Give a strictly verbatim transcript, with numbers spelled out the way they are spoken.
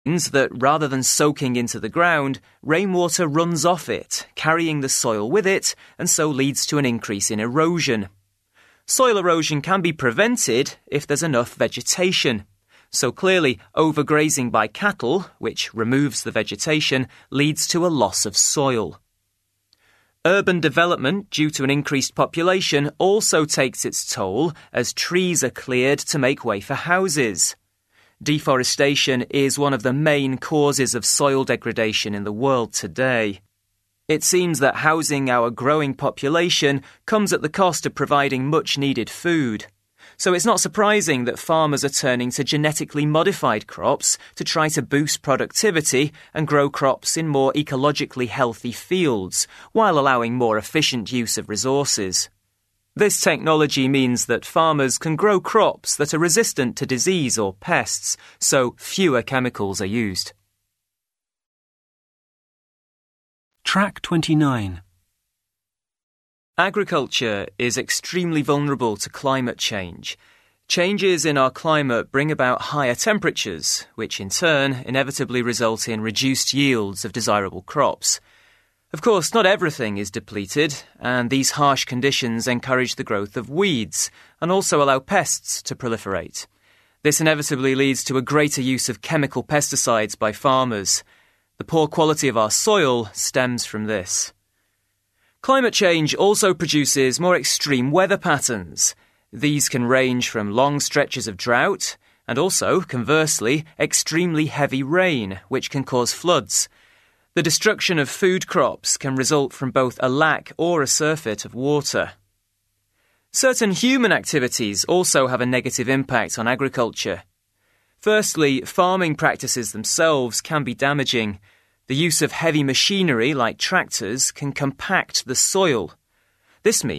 means that rather than soaking into the ground, rainwater runs off it, carrying the soil with it, and so leads to an increase in erosion. Soil erosion can be prevented if there's enough vegetation. So clearly, overgrazing by cattle, which removes the vegetation, leads to a loss of soil. Urban development, due to an increased population, also takes its toll as trees are cleared to make way for houses. Deforestation is one of the main causes of soil degradation in the world today. It seems that housing our growing population comes at the cost of providing much-needed food. So it's not surprising that farmers are turning to genetically modified crops to try to boost productivity and grow crops in more ecologically healthy fields, while allowing more efficient use of resources. This technology means that farmers can grow crops that are resistant to disease or pests, so fewer chemicals are used. Track twenty-nine. Agriculture is extremely vulnerable to climate change. Changes in our climate bring about higher temperatures, which in turn inevitably result in reduced yields of desirable crops. Of course, not everything is depleted, and these harsh conditions encourage the growth of weeds and also allow pests to proliferate. This inevitably leads to a greater use of chemical pesticides by farmers. The poor quality of our soil stems from this. Climate change also produces more extreme weather patterns. These can range from long stretches of drought and also, conversely, extremely heavy rain, which can cause floods. The destruction of food crops can result from both a lack or a surfeit of water. Certain human activities also have a negative impact on agriculture. Firstly, farming practices themselves can be damaging. The use of heavy machinery like tractors can compact the soil. This means